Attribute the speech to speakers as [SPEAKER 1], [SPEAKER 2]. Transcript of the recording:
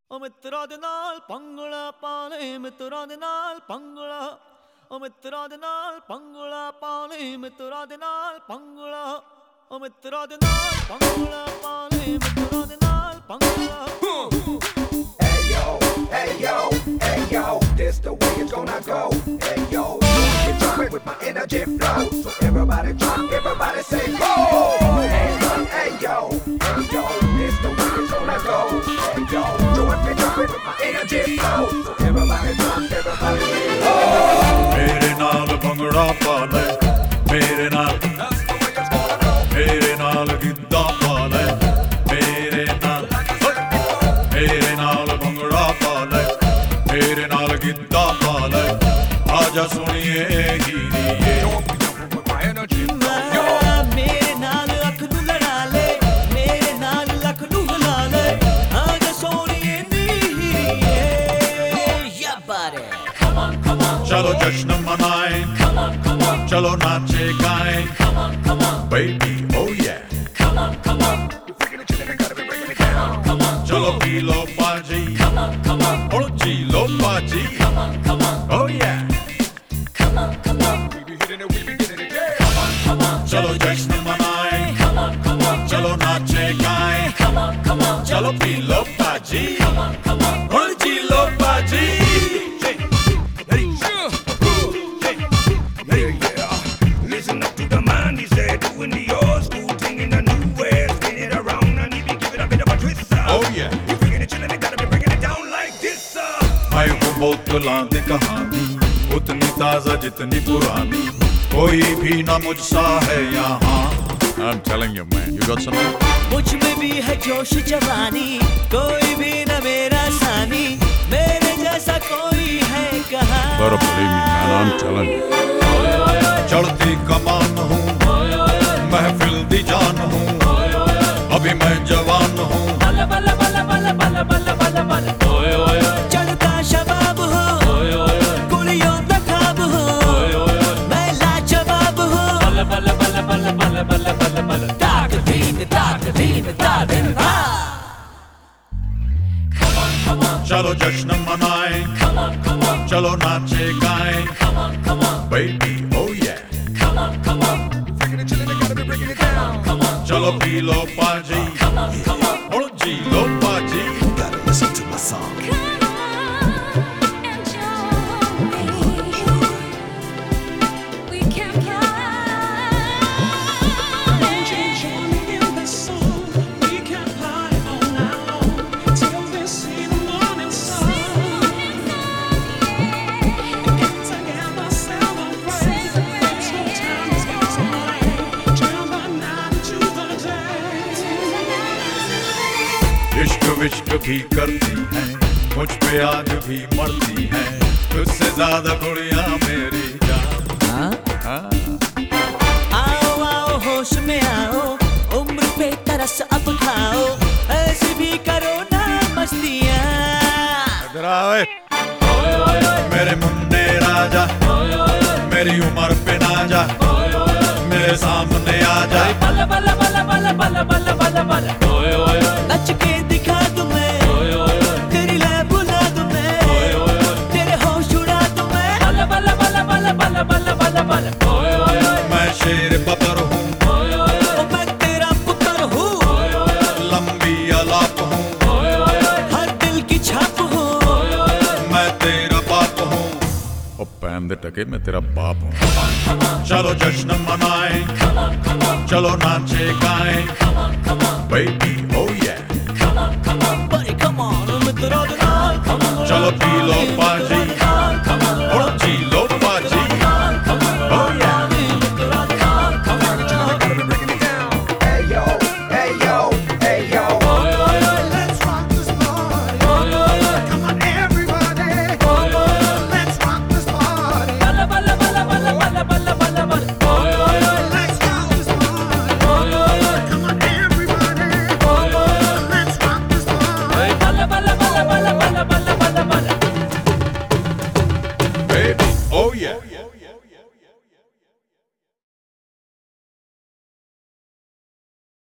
[SPEAKER 1] O ਮਿੱਤਰਾਂ ਦੇ ਨਾਲ ਪੰਗਲਾ ਪਾਲੇ ਮਿੱਤਰਾਂ ਦੇ ਨਾਲ ਪੰਗਲਾ O ਮਿੱਤਰਾਂ ਦੇ ਨਾਲ ਪੰਗਲਾ ਪਾਲੇ ਮਿੱਤਰਾਂ ਦੇ ਨਾਲ ਪੰਗਲਾ O ਮਿੱਤਰਾਂ ਦੇ ਨਾਲ ਪੰਗਲਾ ਪਾਲੇ ਮਿੱਤਰਾਂ ਦੇ ਨਾਲ ਪੰਗਲਾ
[SPEAKER 2] Hey yo, hey yo, this the way it's gonna go. Hey yo, get drunk with my energy flow. So everybody drunk, everybody say ho. Hey yo, this the way it's gonna go. Hey yo, get drunk with my energy flow. So everybody drunk, everybody say ho.
[SPEAKER 3] मेरे नाल भंगड़ा पा ले, मेरे नाल गिद्दा पा ले, मेरे नाल भंगड़ा पा ले, मेरे नाल गिद्दा पा ले, आजा सुनिए हीरिए
[SPEAKER 1] मेरे नाल अख नू लड़ा ले मेरे नाल लख नू हिला ले आजा सोनिए नीरिए या बारे
[SPEAKER 3] चलो जश्न मनाएं, चलो नाचे गाएं, baby oh yeah, चलो पी लो पाजी, और जी लो पाजी, oh yeah, चलो जश्न मनाएं, चलो नाचे गाएं, चलो पी लो पाजी, और जी लो पाजी.
[SPEAKER 4] Listen up to the man, he said, doing the old school thing in the new way, spin it around and he be giving a bit of a twist, sir.
[SPEAKER 3] Oh yeah.
[SPEAKER 4] You bringing it chillin', you gotta be bringing it down like this, sir.
[SPEAKER 3] मैं वो बोतलां दी कहानी उतनी ताजा जितनी पुरानी कोई भी ना मुझसा है यहाँ. I'm telling you man, you got something?
[SPEAKER 1] मुझ में भी है जोश जवानी कोई भी न मेरा सानी मेरे जैसा कोई है कहाँ
[SPEAKER 3] Better believe me man, I'm telling you. चढ़ती कमान हूँ, महफिल दी जान हूँ, अभी मैं जवान हूँ.
[SPEAKER 1] चढ़ता शबाब हो कुलियों दा ख्वाब हो मैं लाजवाब हो ताक दीन धा
[SPEAKER 3] चलो जश्न मनाएं, चलो नाचे गाएं, baby oh yeah, चलो पी लो पाजी, और जी लो पाजी.
[SPEAKER 2] Gotta listen to my song.
[SPEAKER 3] इश्क विश्क भी करती हैं, मुझ पे आज भी मरती हैं, तुझसे ज्यादा कुड़ियां मेरी जान.
[SPEAKER 1] आओ आओ होश में आओ उम्र पे तरस अब खाओ ऐसे भी करो ना मस्तियाँ
[SPEAKER 3] इधर आओ मेरे मुन्ने राजा, मेरी उम्र पे ना जा, मेरे सामने आ जा.
[SPEAKER 1] नच के दिखा दूं मैं तेरी लै बुला दूं मैं तेरे होश उड़ा दूं मैं
[SPEAKER 3] मैं शेर बतर हूँ,
[SPEAKER 1] मैं तेरा पुत्र हूँ
[SPEAKER 3] लंबी अलाप हूँ,
[SPEAKER 1] हर दिल की छाप हूँ
[SPEAKER 3] मैं तेरा बाप हूँ. ओ पैन दे टके मैं तेरा बाप हूँ. चलो जश्न मनाएं, चलो नाचे गाएं, baby oh yeah.